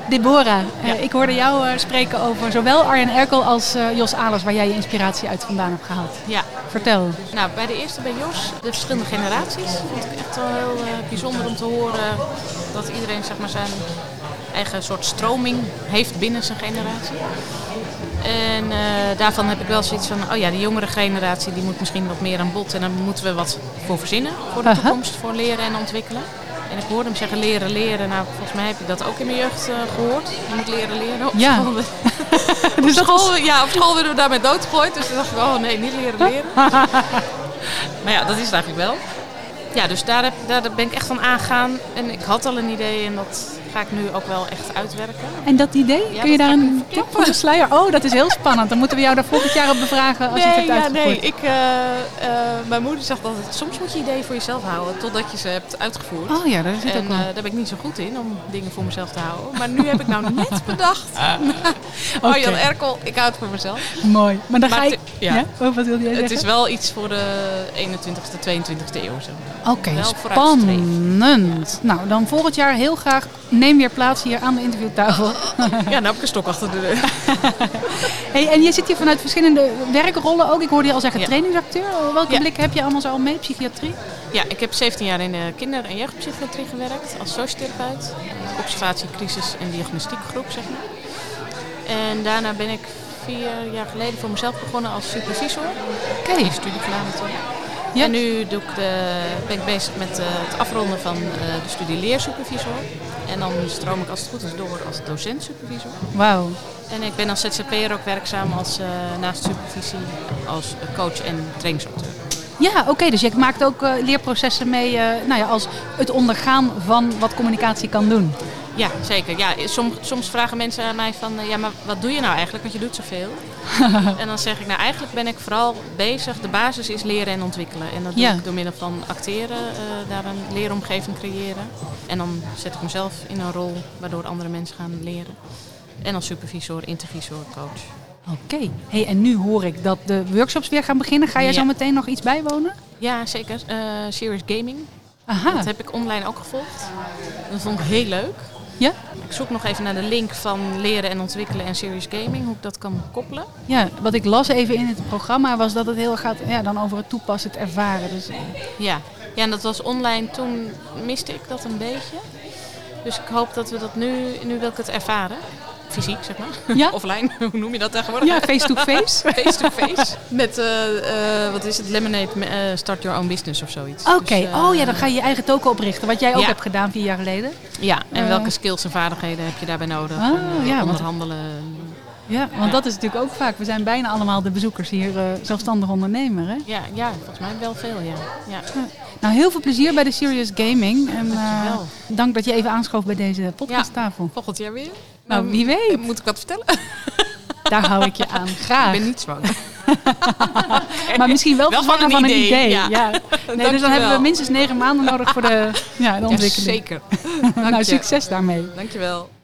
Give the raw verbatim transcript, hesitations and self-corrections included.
Deborah, Ja. uh, ik hoorde jou uh, spreken over zowel Arjen Erkel als uh, Jos Alers, waar jij je inspiratie uit vandaan hebt gehaald. Ja. Vertel. Nou, bij de eerste, bij Jos, de verschillende generaties, vond ik echt wel heel uh, bijzonder om te horen dat iedereen zeg maar, zijn eigen soort stroming heeft binnen zijn generatie. En uh, daarvan heb ik wel zoiets van, oh ja, de jongere generatie die moet misschien wat meer aan bod en daar moeten we wat voor verzinnen voor de toekomst, voor leren en ontwikkelen. En ik hoorde hem zeggen leren, leren. Nou, volgens mij heb ik dat ook in mijn jeugd uh, gehoord. Je moet leren, leren. Op ja. school, dus op, school, ja, op school werden we daarmee doodgegooid. Dus toen dacht ik, oh nee, niet leren, leren. Maar ja, dat is het eigenlijk wel. Ja, dus daar, heb, daar ben ik echt van aangegaan. En ik had al een idee en dat ga ik nu ook wel echt uitwerken. En dat idee? Ja, kun je dat daar ga een tip voor de sluier? Oh, dat is heel spannend. Dan moeten we jou daar volgend jaar op bevragen als nee, je het hebt ja, uitgevoerd. nee, ik, uh, uh, mijn moeder zegt altijd, soms moet je ideeën voor jezelf houden totdat je ze hebt uitgevoerd. Oh ja, daar zit en ook wel. uh, daar ben ik niet zo goed in om dingen voor mezelf te houden. Maar nu heb ik nou net bedacht. Okay. Arjen Erkel, ik houd het voor mezelf. Mooi. Maar dan maar ga je... te, ja. ja? Oh, wat wilde jij zeggen? Het is wel iets voor de eenentwintigste, tweeëntwintigste eeuw. Oké, okay, spannend. Nou, dan volgend jaar heel graag neem weer plaats hier aan de interviewtafel. Ja, nou heb ik een stok achter de deur. Hey, en je zit hier vanuit verschillende werkrollen ook. Ik hoorde je al zeggen ja. trainingsacteur. Welke ja. blik heb je allemaal zo al mee? Psychiatrie? Ja, ik heb zeventien jaar in de kinder- en jeugdpsychiatrie gewerkt als sociotherapeut. Observatie, crisis en diagnostiekgroep, zeg maar. En daarna ben ik vier jaar geleden voor mezelf begonnen als supervisor. Oké. Okay. Een studie gedaan natuurlijk. Ja. En nu doe ik de, ben ik bezig met uh, het afronden van uh, de studie leersupervisor. En dan stroom ik als het goed is door als docent-supervisor. Wauw. En ik ben als Z Z P'er ook werkzaam als, uh, naast supervisie als coach en trainingsacteur. Ja, oké. Okay, dus je maakt ook uh, leerprocessen mee uh, nou ja, als het ondergaan van wat communicatie kan doen. Ja, zeker. Ja, soms, soms vragen mensen aan mij van, uh, ja, maar wat doe je nou eigenlijk? Want je doet zoveel. En dan zeg ik, nou eigenlijk ben ik vooral bezig. De basis is leren en ontwikkelen. En dat doe ja. ik door middel van acteren, uh, daar een leeromgeving creëren. En dan zet ik mezelf in een rol waardoor andere mensen gaan leren. En als supervisor, intervisor, coach. Oké. Okay. Hey, en nu hoor ik dat de workshops weer gaan beginnen. Ga jij ja. zo meteen nog iets bijwonen? Ja, zeker. Uh, Serious Gaming. Aha. Dat heb ik online ook gevolgd. Dat vond ik heel leuk. Ja? Ik zoek nog even naar de link van leren en ontwikkelen en Serious Gaming, hoe ik dat kan koppelen. Ja, wat ik las even in het programma was dat het heel gaat ja, dan over het toepassen, het ervaren. Dus... Ja. ja, en dat was online, toen miste ik dat een beetje. Dus ik hoop dat we dat nu, nu wil ik het ervaren. Fysiek, zeg maar. Ja? Offline, hoe noem je dat tegenwoordig? Ja, face-to-face. Face-to-face. Met, uh, uh, wat is het, Lemonade, uh, Start Your Own Business of zoiets. Oké, okay. dus, uh, oh ja, dan ga je je eigen token oprichten. Wat jij ook ja. hebt gedaan vier jaar geleden. Ja, en uh, welke skills en vaardigheden heb je daarbij nodig? Oh, en, uh, ja, onderhandelen. Ja, want ja. dat is natuurlijk ook vaak. We zijn bijna allemaal de bezoekers hier uh, zelfstandig ondernemer, hè? Ja, ja, volgens mij wel veel, ja. ja. ja. Nou, heel veel plezier bij de Serious Gaming. En uh, dank dat je even aanschoof bij deze podcasttafel. Ja, volgend jaar weer. Nou, wie weet. Moet ik wat vertellen? Daar hou ik je aan. Graag. Ik ben niet zwanger. Maar misschien wel, wel van een, van een idee. idee. Ja. Ja. Nee, dus dan hebben we minstens negen maanden nodig voor de, ja, de ontwikkeling. Ja, zeker. Nou, succes daarmee. Dankjewel.